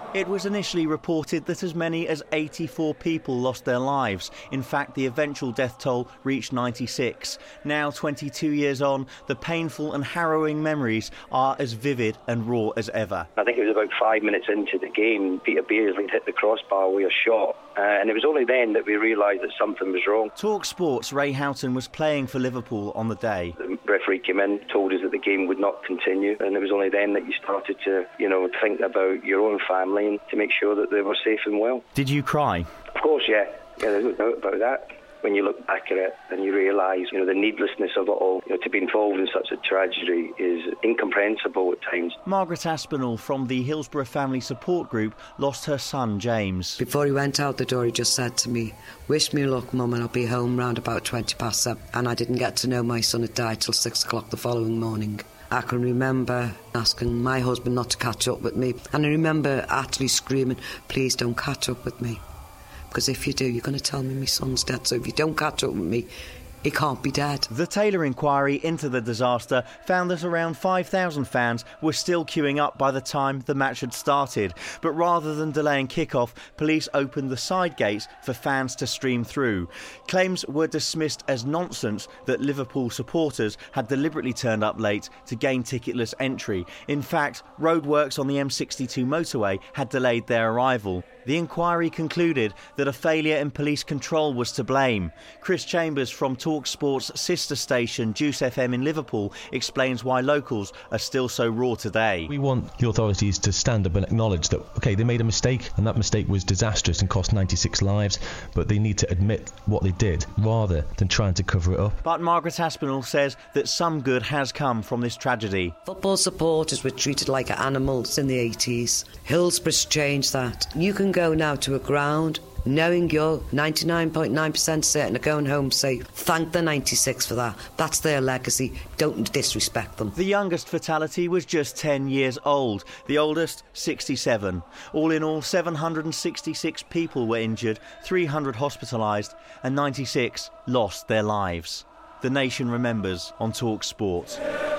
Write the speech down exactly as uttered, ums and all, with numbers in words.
It was initially reported that as many as eighty-four people lost their lives. In fact, the eventual death toll reached ninety-six. Now, twenty-two years on, the painful and harrowing memories are as vivid and raw as ever. I think it was about five minutes into the game, Peter Beardsley hit the crossbar with a shot. Uh, and it was only then that we realised that something was wrong. Talk Sports' Ray Houghton was playing for Liverpool on the day. The referee came in, told us that the game would not continue, and it was only then that you started to, you know, think about your own family and to make sure that they were safe and well. Did you cry? Of course, yeah. Yeah, there's no doubt about that. When you look back at it and you realise, you know, the needlessness of it all, you know, to be involved in such a tragedy is incomprehensible at times. Margaret Aspinall from the Hillsborough Family Support Group lost her son, James. Before he went out the door, he just said to me, "Wish me luck, Mum, and I'll be home round about twenty past seven." And I didn't get to know my son had died till six o'clock the following morning. I can remember asking my husband not to catch up with me. And I remember actually screaming, "Please don't catch up with me. Because if you do, you're going to tell me my son's dead. So if you don't catch up with me, he can't be dead." The Taylor inquiry into the disaster found that around five thousand fans were still queuing up by the time the match had started. But rather than delaying kick-off, police opened the side gates for fans to stream through. Claims were dismissed as nonsense that Liverpool supporters had deliberately turned up late to gain ticketless entry. In fact, roadworks on the M sixty-two motorway had delayed their arrival. The inquiry concluded that a failure in police control was to blame. Chris Chambers from Talk Sports' sister station Juice F M in Liverpool explains why locals are still so raw today. We want the authorities to stand up and acknowledge that, OK, they made a mistake and that mistake was disastrous and cost ninety-six lives, but they need to admit what they did rather than trying to cover it up. But Margaret Aspinall says that some good has come from this tragedy. Football supporters were treated like animals in the eighties. Hillsborough's changed that. You can go now to a ground knowing you're ninety-nine point nine percent certain of going home safe. Thank the ninety-six for that. That's their legacy. Don't disrespect them. The youngest fatality was just ten years old. The oldest, sixty-seven. All in all, seven hundred sixty-six people were injured, three hundred hospitalised, and ninety-six lost their lives. The nation remembers on Talk Sport.